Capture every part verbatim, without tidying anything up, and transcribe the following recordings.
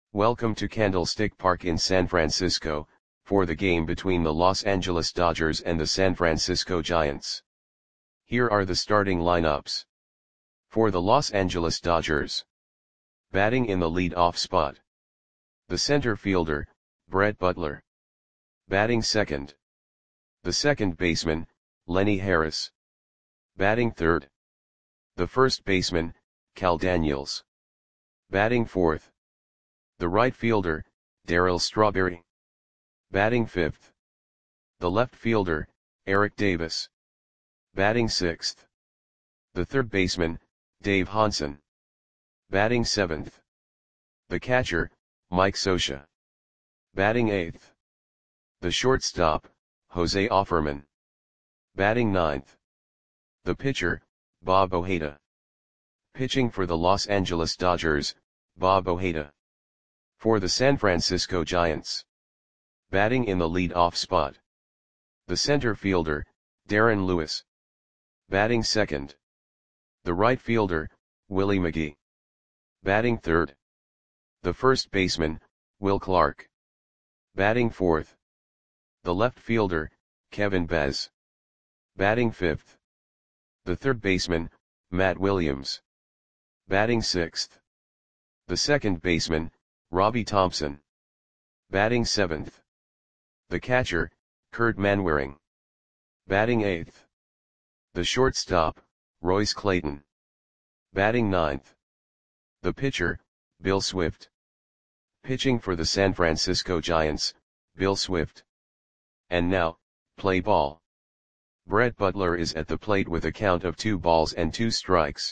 Welcome to Candlestick Park in San Francisco, for the game between the Los Angeles Dodgers and the San Francisco Giants. Here are the starting lineups. For the Los Angeles Dodgers. Batting in the lead-off spot. The center fielder, Brett Butler. Batting second. The second baseman, Lenny Harris. Batting third. The first baseman, Cal Daniels. Batting fourth. The right fielder, Darryl Strawberry. Batting fifth. The left fielder, Eric Davis. Batting sixth. The third baseman, Dave Hansen. Batting seventh. The catcher, Mike Scioscia. Batting eighth. The shortstop, Jose Offerman. Batting ninth. The pitcher, Bob Ojeda. Pitching for the Los Angeles Dodgers, Bob Ojeda. For the San Francisco Giants. Batting in the lead-off spot. The center fielder, Darren Lewis. Batting second. The right fielder, Willie McGee. Batting third. The first baseman, Will Clark. Batting fourth. The left fielder, Kevin Bez. Batting fifth. The third baseman, Matt Williams. Batting sixth. The second baseman, Robbie Thompson. Batting seventh. The catcher, Kurt Manwaring. Batting eighth. The shortstop, Royce Clayton. Batting ninth. The pitcher, Bill Swift. Pitching for the San Francisco Giants, Bill Swift. And now, play ball. Brett Butler is at the plate with a count of two balls and two strikes.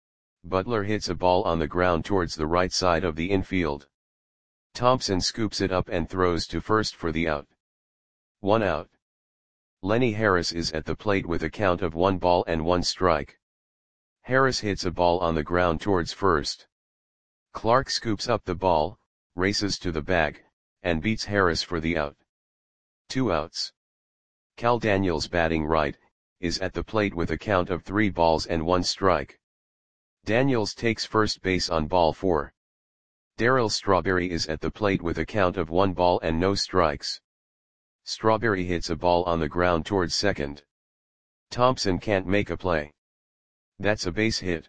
Butler hits a ball on the ground towards the right side of the infield. Thompson scoops it up and throws to first for the out. One out. Lenny Harris is at the plate with a count of one ball and one strike. Harris hits a ball on the ground towards first. Clark scoops up the ball, races to the bag, and beats Harris for the out. Two outs. Cal Daniels, batting right, is at the plate with a count of three balls and one strike. Daniels takes first base on ball four. Darryl Strawberry is at the plate with a count of one ball and no strikes. Strawberry hits a ball on the ground towards second. Thompson can't make a play. That's a base hit.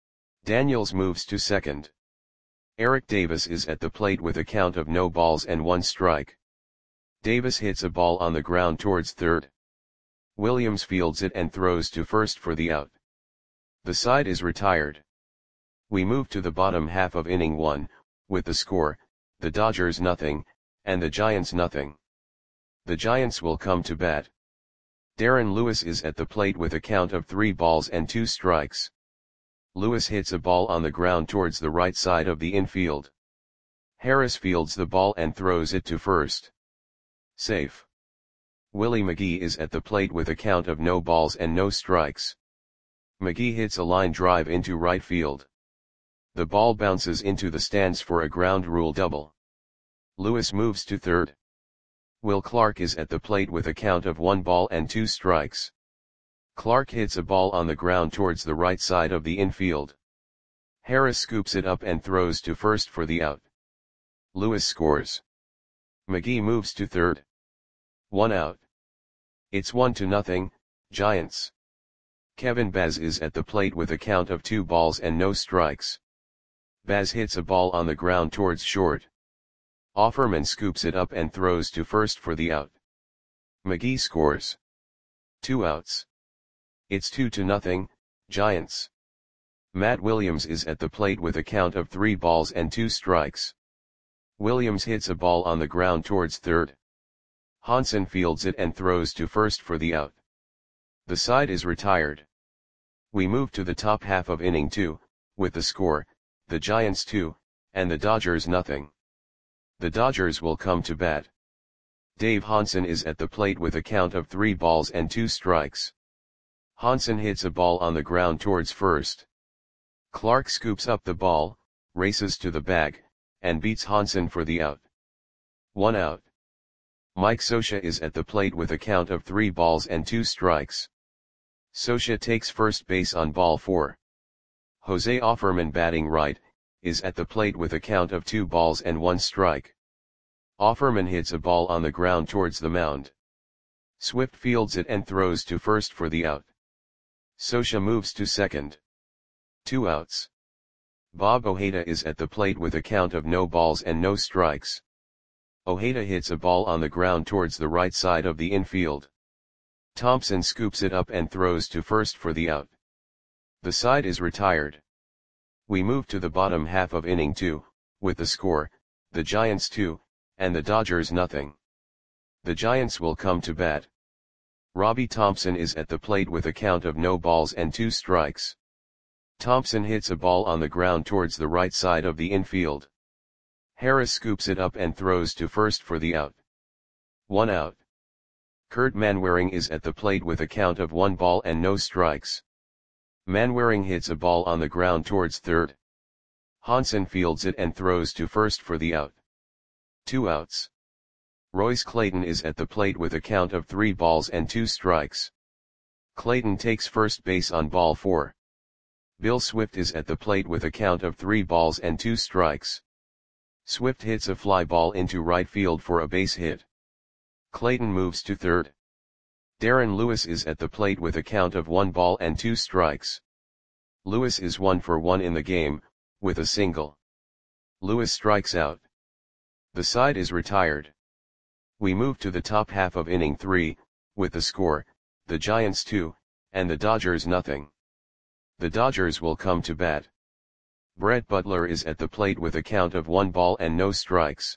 Daniels moves to second. Eric Davis is at the plate with a count of no balls and one strike. Davis hits a ball on the ground towards third. Williams fields it and throws to first for the out. The side is retired. We move to the bottom half of inning one, with the score, the Dodgers nothing, and the Giants nothing. The Giants will come to bat. Darren Lewis is at the plate with a count of three balls and two strikes. Lewis hits a ball on the ground towards the right side of the infield. Harris fields the ball and throws it to first. Safe. Willie McGee is at the plate with a count of no balls and no strikes. McGee hits a line drive into right field. The ball bounces into the stands for a ground rule double. Lewis moves to third. Will Clark is at the plate with a count of one ball and two strikes. Clark hits a ball on the ground towards the right side of the infield. Harris scoops it up and throws to first for the out. Lewis scores. McGee moves to third. One out. It's one to nothing, Giants. Kevin Bez is at the plate with a count of two balls and no strikes. Baz hits a ball on the ground towards short. Offerman scoops it up and throws to first for the out. McGee scores. Two outs. It's two to nothing, Giants. Matt Williams is at the plate with a count of three balls and two strikes. Williams hits a ball on the ground towards third. Hansen fields it and throws to first for the out. The side is retired. We move to the top half of inning two, with the score, the Giants two, and the Dodgers nothing. The Dodgers will come to bat. Dave Hansen is at the plate with a count of three balls and two strikes. Hansen hits a ball on the ground towards first. Clark scoops up the ball, races to the bag, and beats Hansen for the out. One out. Mike Scioscia is at the plate with a count of three balls and two strikes. Scioscia takes first base on ball four. Jose Offerman, batting right, is at the plate with a count of two balls and one strike. Offerman hits a ball on the ground towards the mound. Swift fields it and throws to first for the out. Scioscia moves to second. Two outs. Bob Ojeda is at the plate with a count of no balls and no strikes. Ojeda hits a ball on the ground towards the right side of the infield. Thompson scoops it up and throws to first for the out. The side is retired. We move to the bottom half of inning two, with the score, the Giants two, and the Dodgers nothing. The Giants will come to bat. Robbie Thompson is at the plate with a count of no balls and two strikes. Thompson hits a ball on the ground towards the right side of the infield. Harris scoops it up and throws to first for the out. One out. Kurt Manwaring is at the plate with a count of one ball and no strikes. Manwaring hits a ball on the ground towards third. Hansen fields it and throws to first for the out. Two outs. Royce Clayton is at the plate with a count of three balls and two strikes. Clayton takes first base on ball four. Bill Swift is at the plate with a count of three balls and two strikes. Swift hits a fly ball into right field for a base hit. Clayton moves to third. Darren Lewis is at the plate with a count of one ball and two strikes. Lewis is one for one in the game, with a single. Lewis strikes out. The side is retired. We move to the top half of inning three, with the score, the Giants two, and the Dodgers nothing. The Dodgers will come to bat. Brett Butler is at the plate with a count of one ball and no strikes.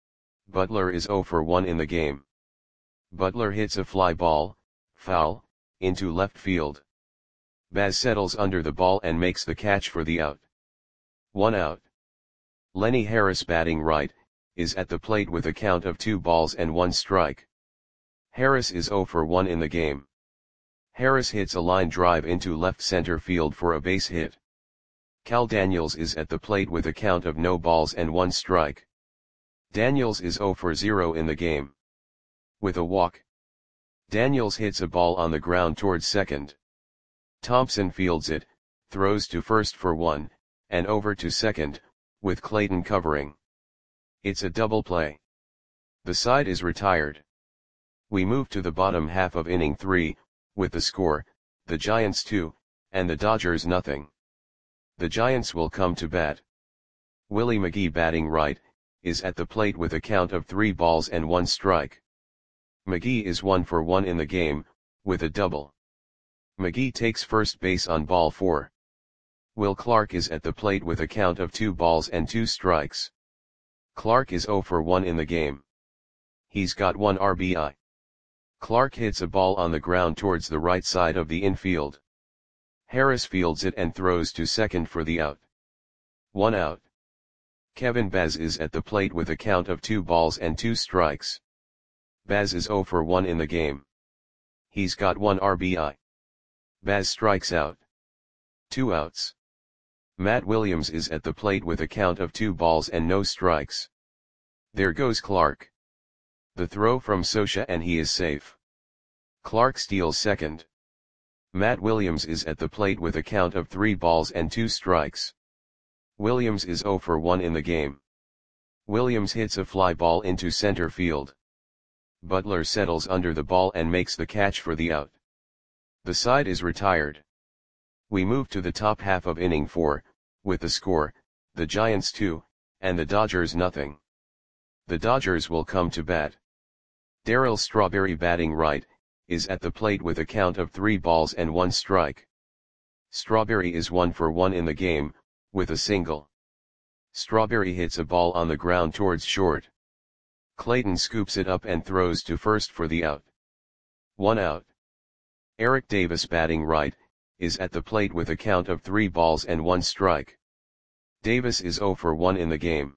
Butler is zero for one in the game. Butler hits a fly ball, foul, into left field. Baz settles under the ball and makes the catch for the out. One out. Lenny Harris, batting right, is at the plate with a count of two balls and one strike. Harris is zero for one in the game. Harris hits a line drive into left center field for a base hit. Cal Daniels is at the plate with a count of no balls and one strike. Daniels is zero for zero in the game. With a walk. Daniels hits a ball on the ground towards second. Thompson fields it, throws to first for one, and over to second, with Clayton covering. It's a double play. The side is retired. We move to the bottom half of inning three, with the score, the Giants two, and the Dodgers nothing. The Giants will come to bat. Willie McGee, batting right, is at the plate with a count of three balls and one strike. McGee is one for one in the game, with a double. McGee takes first base on ball four. Will Clark is at the plate with a count of two balls and two strikes. Clark is zero for one in the game. He's got one R B I. Clark hits a ball on the ground towards the right side of the infield. Harris fields it and throws to second for the out. One out. Kevin Baz is at the plate with a count of two balls and two strikes. Baz is zero for one in the game. He's got one R B I. Baz strikes out. Two outs. Matt Williams is at the plate with a count of two balls and no strikes. There goes Clark. The throw from Scioscia and he is safe. Clark steals second. Matt Williams is at the plate with a count of three balls and two strikes. Williams is zero for one in the game. Williams hits a fly ball into center field. Butler settles under the ball and makes the catch for the out. The side is retired. We move to the top half of inning four, with the score, the Giants two, and the Dodgers nothing. The Dodgers will come to bat. Darryl Strawberry, batting right, is at the plate with a count of three balls and one strike. Strawberry is one for one in the game, with a single. Strawberry hits a ball on the ground towards short. Clayton scoops it up and throws to first for the out. One out. Eric Davis, batting right, is at the plate with a count of three balls and one strike. Davis is zero for one in the game.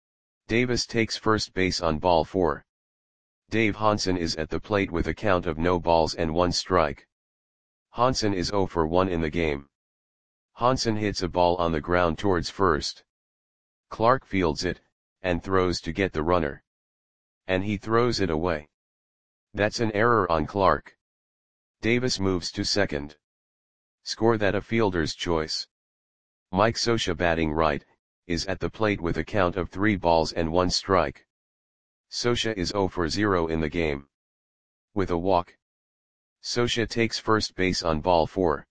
Davis takes first base on ball four. Dave Hansen is at the plate with a count of no balls and one strike. Hansen is zero for one in the game. Hansen hits a ball on the ground towards first. Clark fields it, and throws to get the runner. And he throws it away. That's an error on Clark. Davis moves to second. Score that a fielder's choice. Mike Scioscia, batting right, is at the plate with a count of three balls and one strike. Scioscia is zero for zero in the game. With a walk, Scioscia takes first base on ball four.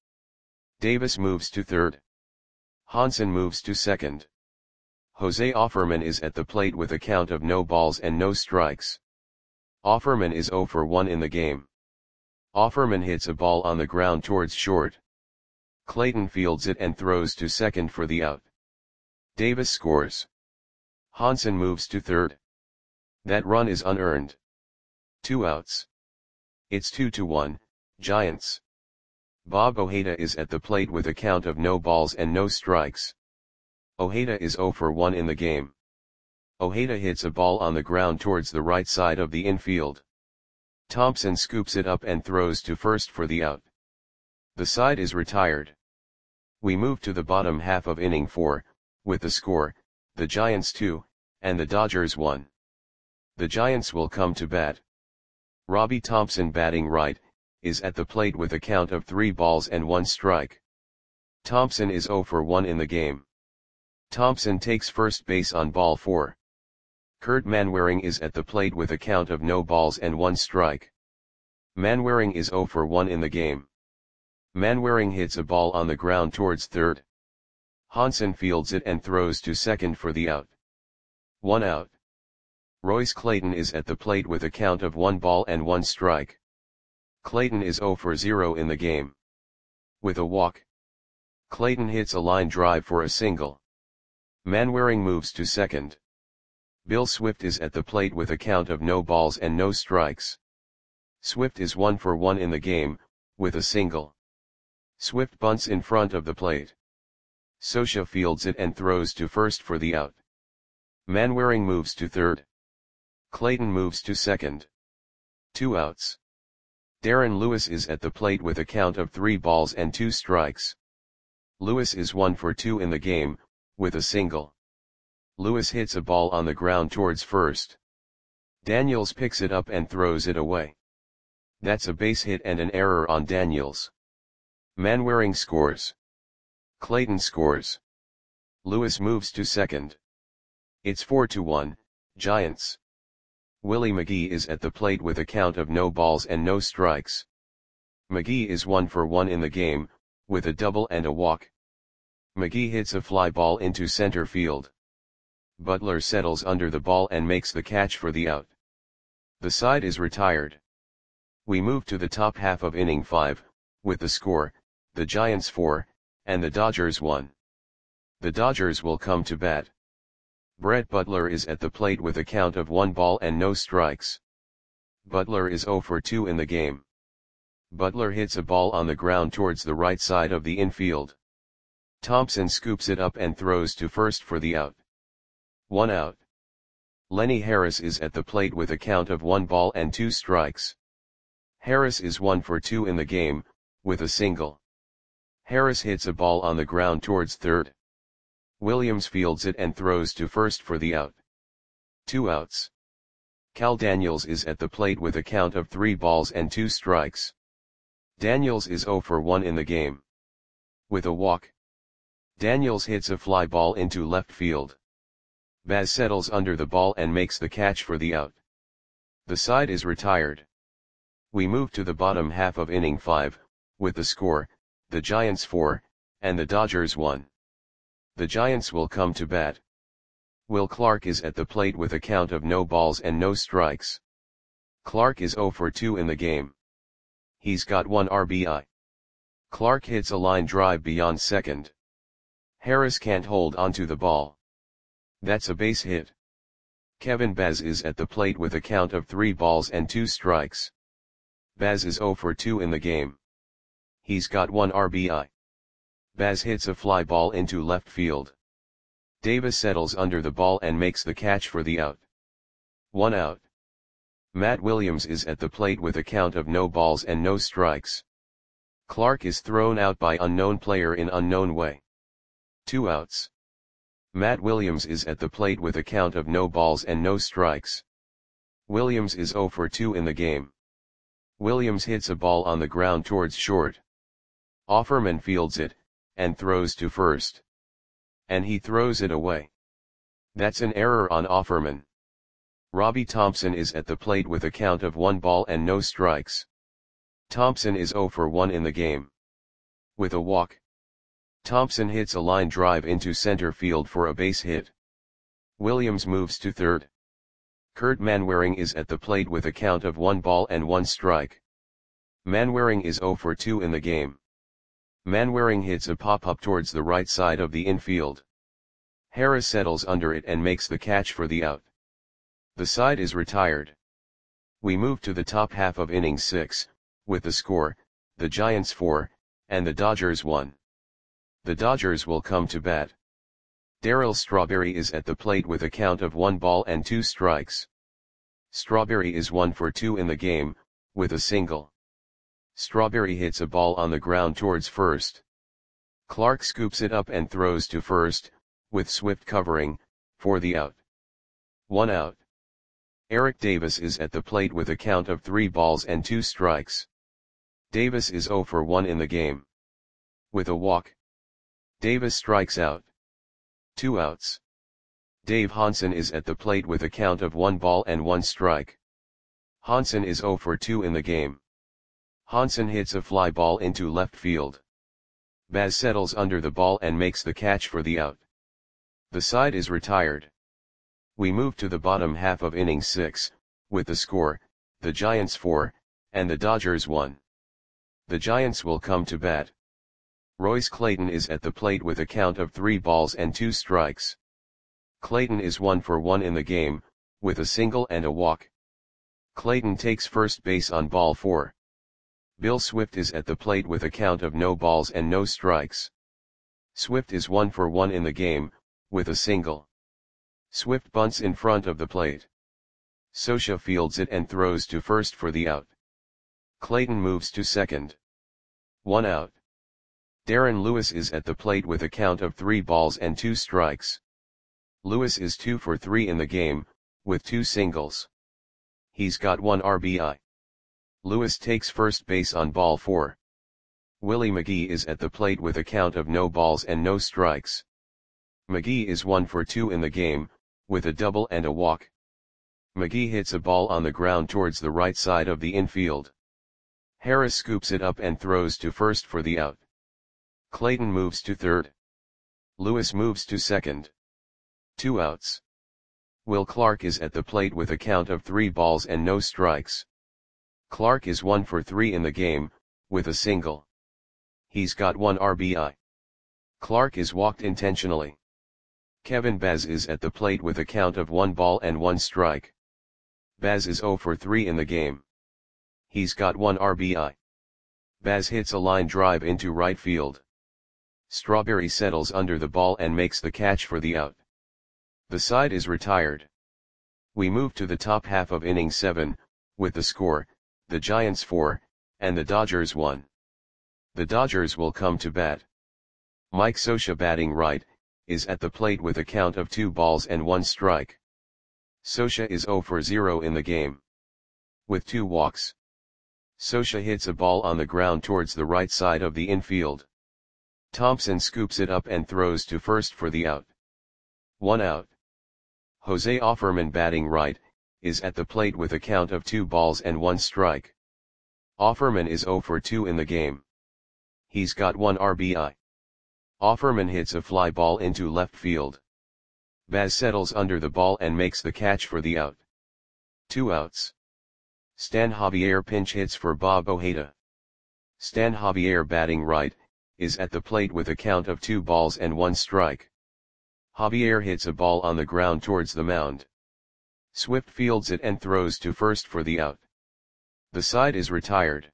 Davis moves to third. Hansen moves to second. Jose Offerman is at the plate with a count of no balls and no strikes. Offerman is zero for one in the game. Offerman hits a ball on the ground towards short. Clayton fields it and throws to second for the out. Davis scores. Hansen moves to third. That run is unearned. Two outs. It's two to one, Giants. Bob Ojeda is at the plate with a count of no balls and no strikes. Ojeda is zero for one in the game. Ojeda hits a ball on the ground towards the right side of the infield. Thompson scoops it up and throws to first for the out. The side is retired. We move to the bottom half of inning four, with the score, the Giants two, and the Dodgers one. The Giants will come to bat. Robbie Thompson, batting right, is at the plate with a count of three balls and one strike. Thompson is zero for one in the game. Thompson takes first base on ball four. Kurt Manwaring is at the plate with a count of no balls and one strike. Manwaring is zero for one in the game. Manwaring hits a ball on the ground towards third. Hansen fields it and throws to second for the out. One out. Royce Clayton is at the plate with a count of one ball and one strike. Clayton is zero for zero in the game. With a walk, Clayton hits a line drive for a single. Manwaring moves to second. Bill Swift is at the plate with a count of no balls and no strikes. Swift is one for one in the game, with a single. Swift bunts in front of the plate. Scioscia fields it and throws to first for the out. Manwaring moves to third. Clayton moves to second. Two outs. Darren Lewis is at the plate with a count of three balls and two strikes. Lewis is one for two in the game, with a single. Lewis hits a ball on the ground towards first. Daniels picks it up and throws it away. That's a base hit and an error on Daniels. Manwaring scores. Clayton scores. Lewis moves to second. It's four to one, Giants. Willie McGee is at the plate with a count of no balls and no strikes. McGee is one for one in the game, with a double and a walk. McGee hits a fly ball into center field. Butler settles under the ball and makes the catch for the out. The side is retired. We move to the top half of inning five, with the score, the Giants four, and the Dodgers one. The Dodgers will come to bat. Brett Butler is at the plate with a count of one ball and no strikes. Butler is zero for two in the game. Butler hits a ball on the ground towards the right side of the infield. Thompson scoops it up and throws to first for the out. One out. Lenny Harris is at the plate with a count of one ball and two strikes. Harris is one for two in the game, with a single. Harris hits a ball on the ground towards third. Williams fields it and throws to first for the out. Two outs. Cal Daniels is at the plate with a count of three balls and two strikes. Daniels is zero for one in the game. With a walk, Daniels hits a fly ball into left field. Baz settles under the ball and makes the catch for the out. The side is retired. We move to the bottom half of inning five, with the score, the Giants four, and the Dodgers one. The Giants will come to bat. Will Clark is at the plate with a count of no balls and no strikes. Clark is zero for two in the game. He's got one R B I. Clark hits a line drive beyond second. Harris can't hold onto the ball. That's a base hit. Kevin Baz is at the plate with a count of three balls and two strikes. Baz is zero for two in the game. He's got one R B I. Baz hits a fly ball into left field. Davis settles under the ball and makes the catch for the out. One out. Matt Williams is at the plate with a count of no balls and no strikes. Clark is thrown out by unknown player in unknown way. Two outs. Matt Williams is at the plate with a count of no balls and no strikes. Williams is zero for two in the game. Williams hits a ball on the ground towards short. Offerman fields it, and throws to first. And he throws it away. That's an error on Offerman. Robbie Thompson is at the plate with a count of one ball and no strikes. Thompson is zero for one in the game. With a walk, Thompson hits a line drive into center field for a base hit. Williams moves to third. Kurt Manwaring is at the plate with a count of one ball and one strike. Manwaring is zero for two in the game. Manwaring hits a pop-up towards the right side of the infield. Harris settles under it and makes the catch for the out. The side is retired. We move to the top half of inning six, with the score, the Giants four, and the Dodgers one. The Dodgers will come to bat. Darryl Strawberry is at the plate with a count of one ball and two strikes. Strawberry is one for two in the game, with a single. Strawberry hits a ball on the ground towards first. Clark scoops it up and throws to first, with Swift covering, for the out. One out. Eric Davis is at the plate with a count of three balls and two strikes. Davis is zero for one in the game. With a walk, Davis strikes out. Two outs. Dave Hansen is at the plate with a count of one ball and one strike. Hansen is zero for two in the game. Hansen hits a fly ball into left field. Baz settles under the ball and makes the catch for the out. The side is retired. We move to the bottom half of inning six, with the score, the Giants four, and the Dodgers one. The Giants will come to bat. Royce Clayton is at the plate with a count of three balls and two strikes. Clayton is one for one in the game, with a single and a walk. Clayton takes first base on ball four. Bill Swift is at the plate with a count of no balls and no strikes. Swift is one for one in the game, with a single. Swift bunts in front of the plate. Scioscia fields it and throws to first for the out. Clayton moves to second. One out. Darren Lewis is at the plate with a count of three balls and two strikes. Lewis is two for three in the game, with two singles. He's got one R B I. Lewis takes first base on ball four. Willie McGee is at the plate with a count of no balls and no strikes. McGee is one for two in the game, with a double and a walk. McGee hits a ball on the ground towards the right side of the infield. Harris scoops it up and throws to first for the out. Clayton moves to third. Lewis moves to second. Two outs. Will Clark is at the plate with a count of three balls and no strikes. Clark is one for three in the game, with a single. He's got one R B I. Clark is walked intentionally. Kevin Baz is at the plate with a count of one ball and one strike. Baz is zero for three in the game. He's got one R B I. Baz hits a line drive into right field. Strawberry settles under the ball and makes the catch for the out. The side is retired. We move to the top half of inning seven, with the score, the Giants four, and the Dodgers one. The Dodgers will come to bat. Mike Scioscia batting right, is at the plate with a count of two balls and one strike. Scioscia is zero for zero in the game. With two walks, Scioscia hits a ball on the ground towards the right side of the infield. Thompson scoops it up and throws to first for the out. One out. Jose Offerman batting right, is at the plate with a count of two balls and one strike. Offerman is zero for two in the game. He's got one R B I. Offerman hits a fly ball into left field. Baz settles under the ball and makes the catch for the out. Two outs. Stan Javier pinch hits for Bob Ojeda. Stan Javier batting right, is at the plate with a count of two balls and one strike. Javier hits a ball on the ground towards the mound. Swift fields it and throws to first for the out. The side is retired.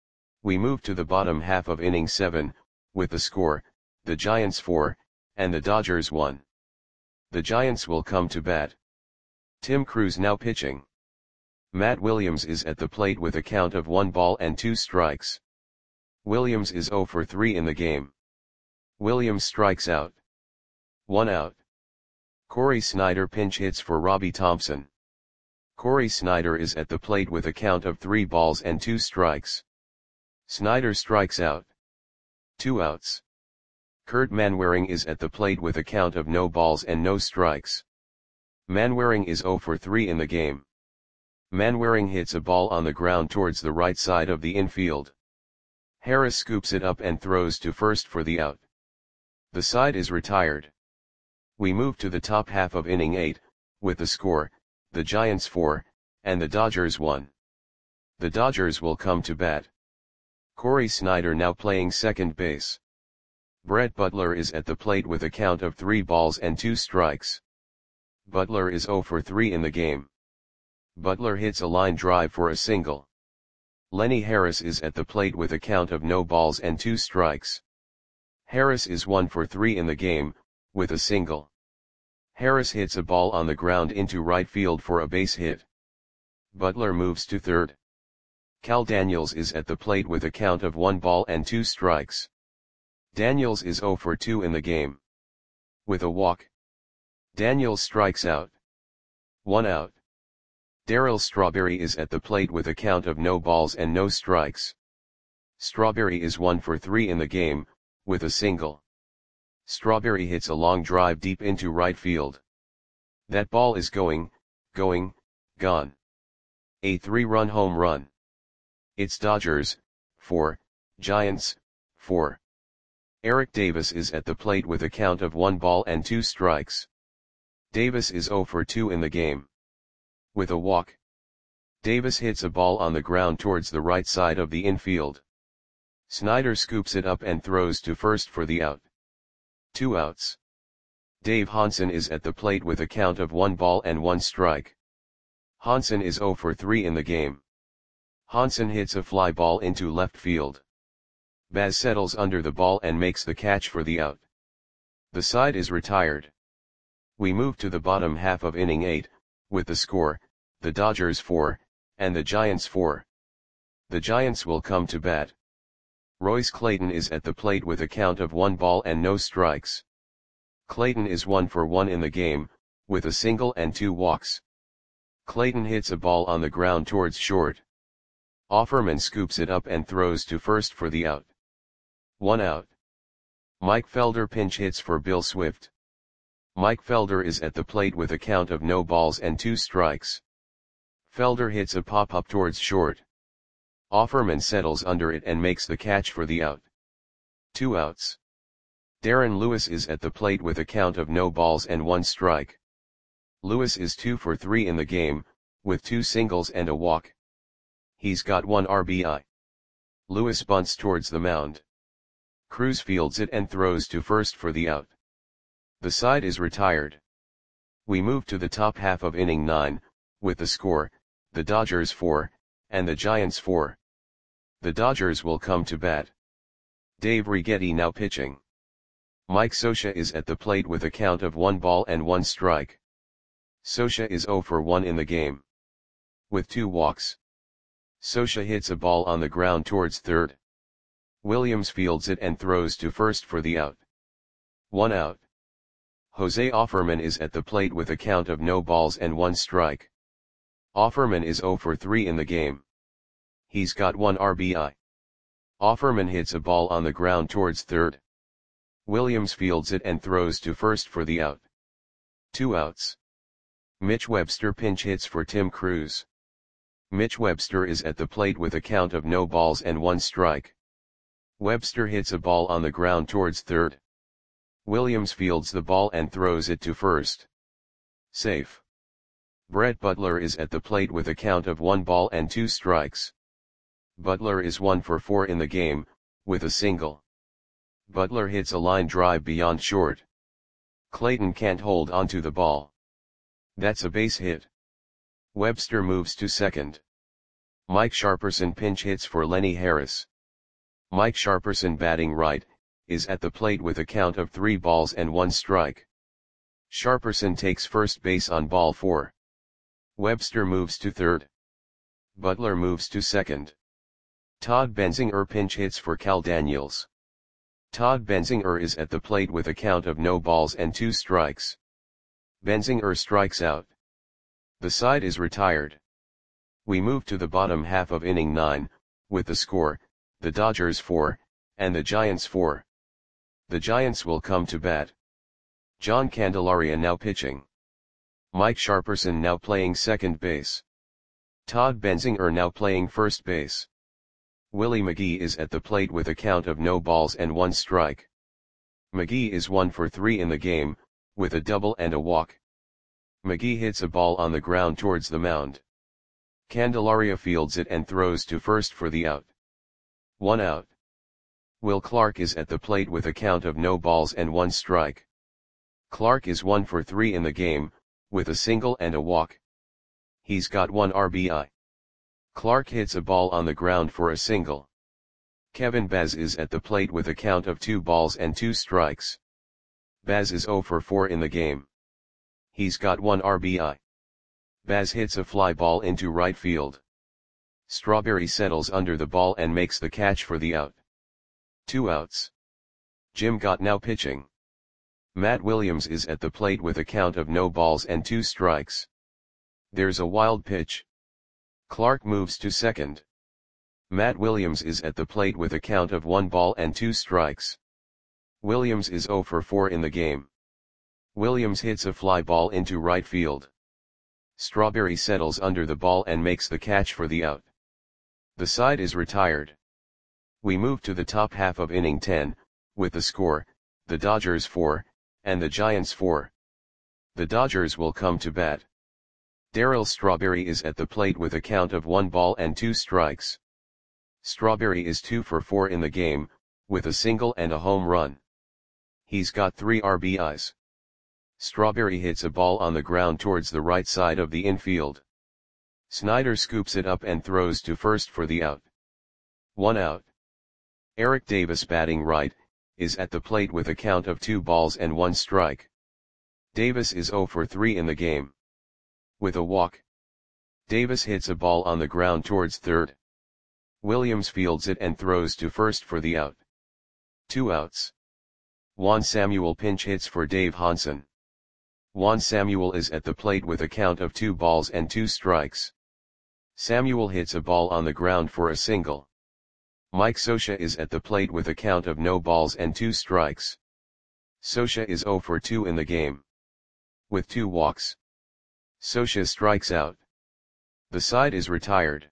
We move to the bottom half of inning seven, with the score, the Giants four, and the Dodgers one. The Giants will come to bat. Tim Crews now pitching. Matt Williams is at the plate with a count of one ball and two strikes. Williams is zero for three in the game. Williams strikes out. One out. Corey Snyder pinch hits for Robbie Thompson. Corey Snyder is at the plate with a count of three balls and two strikes. Snyder strikes out. Two outs. Kurt Manwaring is at the plate with a count of no balls and no strikes. Manwaring is zero for three in the game. Manwaring hits a ball on the ground towards the right side of the infield. Harris scoops it up and throws to first for the out. The side is retired. We move to the top half of inning eight, with the score, the Giants four, and the Dodgers one. The Dodgers will come to bat. Corey Snyder now playing second base. Brett Butler is at the plate with a count of three balls and two strikes. Butler is zero for three in the game. Butler hits a line drive for a single. Lenny Harris is at the plate with a count of no balls and two strikes. Harris is one for three in the game, with a single. Harris hits a ball on the ground into right field for a base hit. Butler moves to third. Cal Daniels is at the plate with a count of one ball and two strikes. Daniels is zero for two in the game. With a walk, Daniels strikes out. One out. Darryl Strawberry is at the plate with a count of no balls and no strikes. Strawberry is one for three in the game, with a single. Strawberry hits a long drive deep into right field. That ball is going, going, gone. A three-run home run. It's Dodgers, four, Giants, four. Eric Davis is at the plate with a count of one ball and two strikes. Davis is zero for two in the game. With a walk, Davis hits a ball on the ground towards the right side of the infield. Snyder scoops it up and throws to first for the out. Two outs. Dave Hansen is at the plate with a count of one ball and one strike. Hansen is zero for three in the game. Hansen hits a fly ball into left field. Baz settles under the ball and makes the catch for the out. The side is retired. We move to the bottom half of inning eight, with the score, the Dodgers four, and the Giants four. The Giants will come to bat. Royce Clayton is at the plate with a count of one ball and no strikes. Clayton is one for one in the game, with a single and two walks. Clayton hits a ball on the ground towards short. Offerman scoops it up and throws to first for the out. One out. Mike Felder pinch hits for Bill Swift. Mike Felder is at the plate with a count of no balls and two strikes. Felder hits a pop-up towards short. Offerman settles under it and makes the catch for the out. Two outs. Darren Lewis is at the plate with a count of no balls and one strike. Lewis is two for three in the game, with two singles and a walk. He's got one R B I. Lewis bunts towards the mound. Cruz fields it and throws to first for the out. The side is retired. We move to the top half of inning nine, with the score, the Dodgers four, and the Giants four. The Dodgers will come to bat. Dave Righetti now pitching. Mike Scioscia is at the plate with a count of one ball and one strike. Scioscia is zero for one in the game. With two walks. Scioscia hits a ball on the ground towards third. Williams fields it and throws to first for the out. One out. Jose Offerman is at the plate with a count of no balls and one strike. Offerman is zero for three in the game. He's got one R B I. Offerman hits a ball on the ground towards third. Williams fields it and throws to first for the out. Two outs. Mitch Webster pinch hits for Tim Cruz. Mitch Webster is at the plate with a count of no balls and one strike. Webster hits a ball on the ground towards third. Williams fields the ball and throws it to first. Safe. Brett Butler is at the plate with a count of one ball and two strikes. Butler is one for four in the game, with a single. Butler hits a line drive beyond short. Clayton can't hold onto the ball. That's a base hit. Webster moves to second. Mike Sharperson pinch hits for Lenny Harris. Mike Sharperson batting right, is at the plate with a count of three balls and one strike. Sharperson takes first base on ball four. Webster moves to third. Butler moves to second. Todd Benzinger pinch hits for Cal Daniels. Todd Benzinger is at the plate with a count of no balls and two strikes. Benzinger strikes out. The side is retired. We move to the bottom half of inning nine, with the score, the Dodgers four, and the Giants four. The Giants will come to bat. John Candelaria now pitching. Mike Sharperson now playing second base. Todd Benzinger now playing first base. Willie McGee is at the plate with a count of no balls and one strike. McGee is one for three in the game, with a double and a walk. McGee hits a ball on the ground towards the mound. Candelaria fields it and throws to first for the out. One out. Will Clark is at the plate with a count of no balls and one strike. Clark is one for three in the game, with a single and a walk. He's got one R B I. Clark hits a ball on the ground for a single. Kevin Baz is at the plate with a count of two balls and two strikes. Baz is zero for four in the game. He's got one R B I. Baz hits a fly ball into right field. Strawberry settles under the ball and makes the catch for the out. Two outs. Jim Gott now pitching. Matt Williams is at the plate with a count of no balls and two strikes. There's a wild pitch. Clark moves to second. Matt Williams is at the plate with a count of one ball and two strikes. Williams is zero for four in the game. Williams hits a fly ball into right field. Strawberry settles under the ball and makes the catch for the out. The side is retired. We move to the top half of inning ten, with the score, the Dodgers four, and the Giants four. The Dodgers will come to bat. Darryl Strawberry is at the plate with a count of one ball and two strikes. Strawberry is two for four in the game, with a single and a home run. He's got three R B Is. Strawberry hits a ball on the ground towards the right side of the infield. Snyder scoops it up and throws to first for the out. One out. Eric Davis, batting right, is at the plate with a count of two balls and one strike. Davis is zero for three in the game. With a walk. Davis hits a ball on the ground towards third. Williams fields it and throws to first for the out. Two outs. Juan Samuel pinch hits for Dave Hansen. Juan Samuel is at the plate with a count of two balls and two strikes. Samuel hits a ball on the ground for a single. Mike Scioscia is at the plate with a count of no balls and two strikes. Scioscia is zero for two in the game. With two walks. Scioscia strikes out. The side is retired.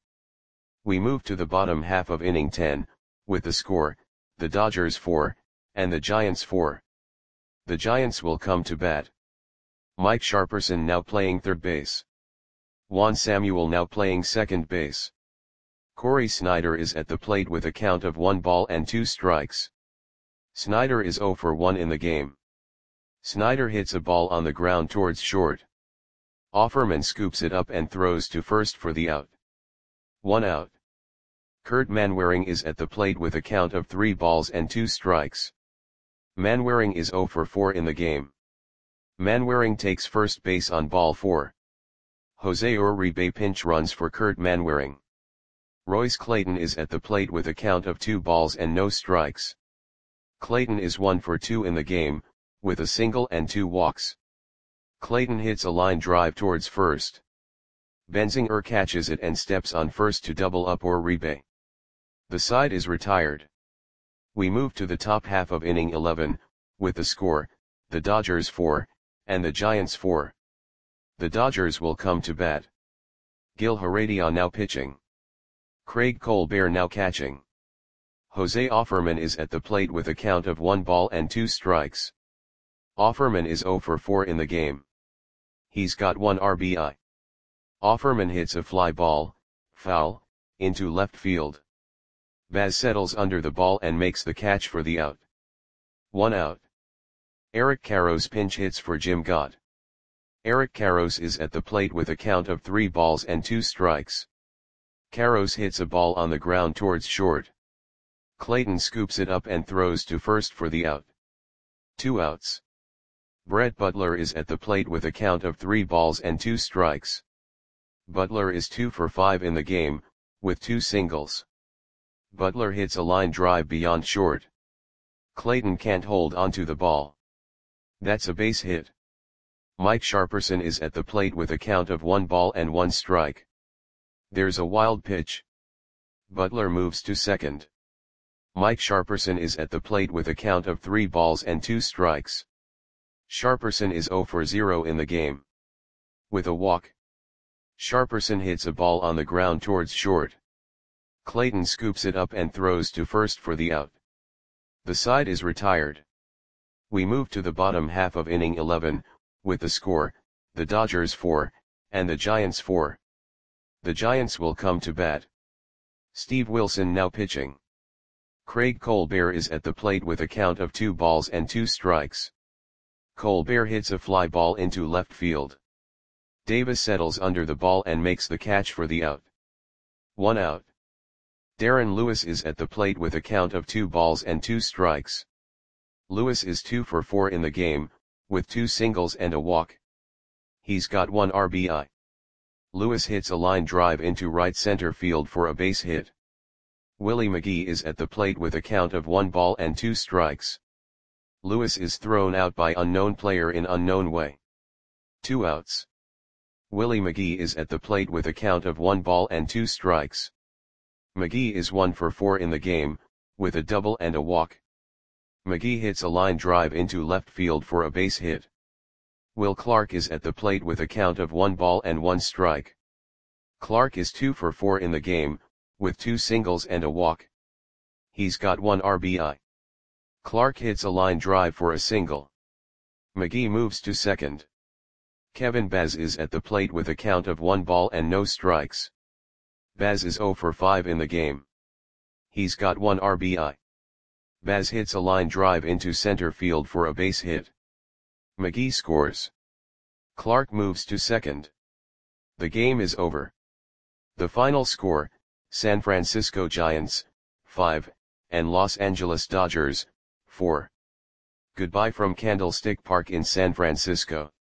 We move to the bottom half of inning ten, with the score, the Dodgers four, and the Giants four. The Giants will come to bat. Mike Sharperson now playing third base. Juan Samuel now playing second base. Corey Snyder is at the plate with a count of one ball and two strikes. Snyder is zero for one in the game. Snyder hits a ball on the ground towards short. Offerman scoops it up and throws to first for the out. One out. Kurt Manwaring is at the plate with a count of three balls and two strikes. Manwaring is zero for four in the game. Manwaring takes first base on ball four. Jose Uribe pinch runs for Kurt Manwaring. Royce Clayton is at the plate with a count of two balls and no strikes. Clayton is one for two in the game, with a single and two walks. Clayton hits a line drive towards first. Benzinger catches it and steps on first to double up Uribe. The side is retired. We move to the top half of inning eleven, with the score, the Dodgers four, and the Giants four. The Dodgers will come to bat. Gil Heredia now pitching. Craig Colbert now catching. Jose Offerman is at the plate with a count of one ball and two strikes. Offerman is zero for four in the game. He's got one R B I. Offerman hits a fly ball, foul, into left field. Baz settles under the ball and makes the catch for the out. One out. Eric Karros pinch hits for Jim Gott. Eric Karros is at the plate with a count of three balls and two strikes. Karros hits a ball on the ground towards short. Clayton scoops it up and throws to first for the out. Two outs. Brett Butler is at the plate with a count of three balls and two strikes. Butler is two for five in the game, with two singles. Butler hits a line drive beyond short. Clayton can't hold onto the ball. That's a base hit. Mike Sharperson is at the plate with a count of one ball and one strike. There's a wild pitch. Butler moves to second. Mike Sharperson is at the plate with a count of three balls and two strikes. Sharperson is zero for zero in the game. With a walk, Sharperson hits a ball on the ground towards short. Clayton scoops it up and throws to first for the out. The side is retired. We move to the bottom half of inning eleven, with the score, the Dodgers four, and the Giants four. The Giants will come to bat. Steve Wilson now pitching. Craig Colbert is at the plate with a count of two balls and two strikes. Colbert hits a fly ball into left field. Davis settles under the ball and makes the catch for the out. One out. Darren Lewis is at the plate with a count of two balls and two strikes. Lewis is two for four in the game, with two singles and a walk. He's got one R B I. Lewis hits a line drive into right center field for a base hit. Willie McGee is at the plate with a count of one ball and two strikes. Lewis is thrown out by unknown player in unknown way. Two outs. Willie McGee is at the plate with a count of one ball and two strikes. McGee is one for four in the game, with a double and a walk. McGee hits a line drive into left field for a base hit. Will Clark is at the plate with a count of one ball and one strike. Clark is two for four in the game, with two singles and a walk. He's got one R B I. Clark hits a line drive for a single. McGee moves to second. Kevin Baz is at the plate with a count of one ball and no strikes. Baz is zero for five in the game. He's got one R B I. Baz hits a line drive into center field for a base hit. McGee scores. Clark moves to second. The game is over. The final score, San Francisco Giants, five, and Los Angeles Dodgers, four. Goodbye from Candlestick Park in San Francisco.